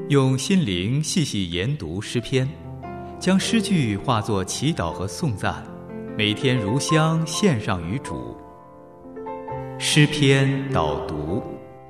用心灵细细研读诗篇，将诗句化作祈祷和颂赞，每天如香献上于主。诗篇导读。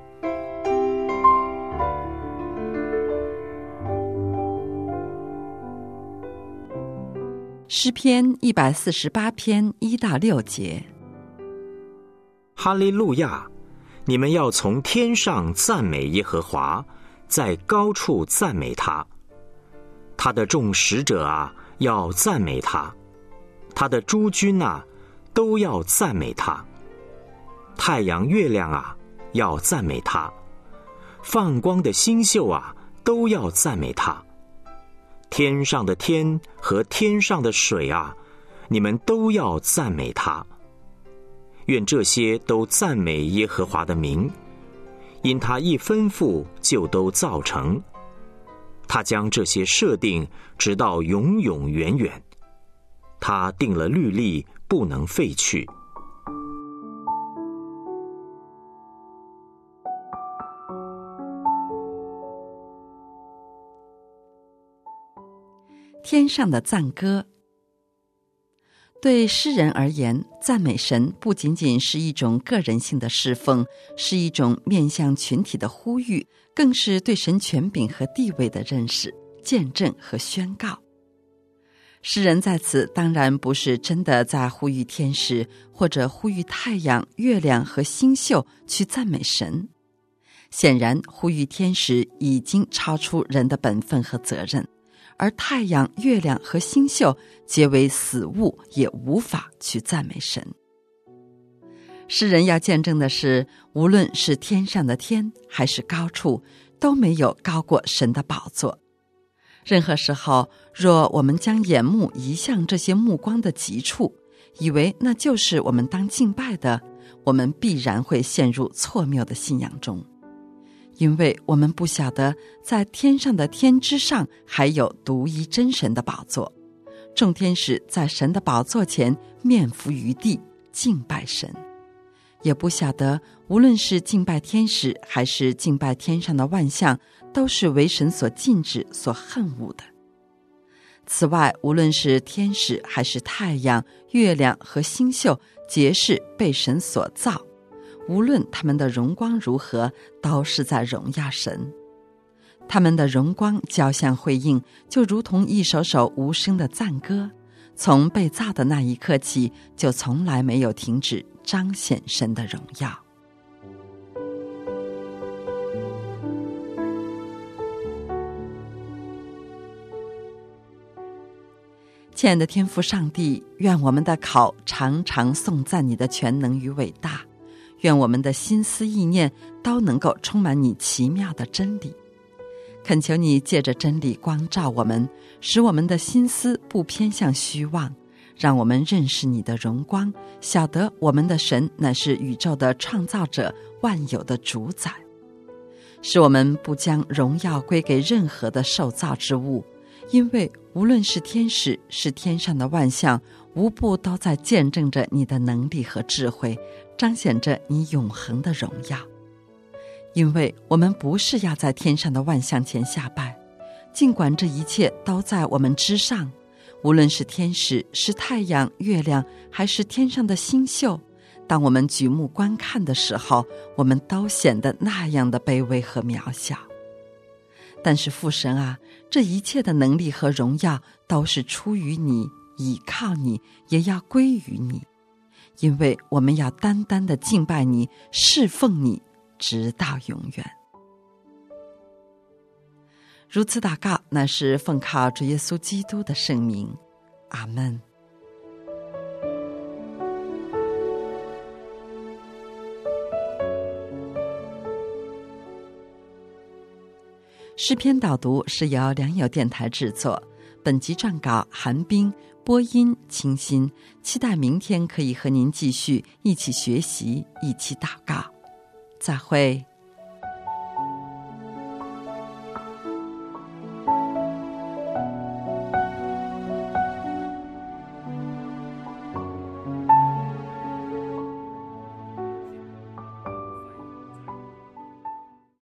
诗篇148篇1到6节。 哈利路亚！你们要从天上赞美耶和华，在高处赞美他。他的众使者啊，要赞美他；他的诸军啊，都要赞美他。太阳、月亮啊，要赞美他；放光的星宿啊，都要赞美他。天上的天和天上的水啊，你们都要赞美他。愿这些都赞美耶和华的名，因他一吩咐就都造成。他将这些设定直到永永远远，他定了律例，不能废去。 天上的赞歌。对诗人而言，赞美神不仅仅是一种个人性的侍奉，是一种面向群体的呼吁，更是对神权柄和地位的认识、见证和宣告。诗人在此当然不是真的在呼吁天使，或者呼吁太阳、月亮和星宿去赞美神。显然，呼吁天使已经超出人的本分和责任，而太阳、月亮和星宿皆为死物，也无法去赞美神。诗人要见证的是，无论是天上的天还是高处，都没有高过神的宝座。任何时候，若我们将眼目移向这些目光的极处，以为那就是我们当敬拜的，我们必然会陷入错谬的信仰中。因为我们不晓得在天上的天之上还有独一真神的宝座，众天使在神的宝座前面伏于地敬拜神，也不晓得无论是敬拜天使还是敬拜天上的万象，都是为神所禁止、所恨恶的。此外，无论是天使还是太阳、月亮和星宿，皆是被神所造，无论他们的荣光如何，都是在荣耀神。他们的荣光交相辉映，就如同一首首无声的赞歌，从被造的那一刻起，就从来没有停止彰显神的荣耀。亲爱的天父上帝，愿我们的口常常颂赞你的全能与伟大，愿我们的心思意念都能够充满你奇妙的真理。恳求你借着真理光照我们，使我们的心思不偏向虚妄，让我们认识你的荣光，晓得我们的神乃是宇宙的创造者，万有的主宰。使我们不将荣耀归给任何的受造之物，因为无论是天使是天上的万象，无不都在见证着你的能力和智慧，彰显着你永恒的荣耀。因为我们不是要在天上的万象前下拜，尽管这一切都在我们之上，无论是天使是太阳、月亮还是天上的星宿，当我们举目观看的时候，我们都显得那样的卑微和渺小。但是父神啊，这一切的能力和荣耀都是出于你，倚靠你，也要归于你，因为我们要单单的敬拜你，侍奉你，直到永远。如此祷告，那是奉靠主耶稣基督的圣名，阿们。诗篇导读是由良友电台制作，本集撰稿韩冰，播音清新，期待明天可以和您继续一起学习，一起祷告。再会。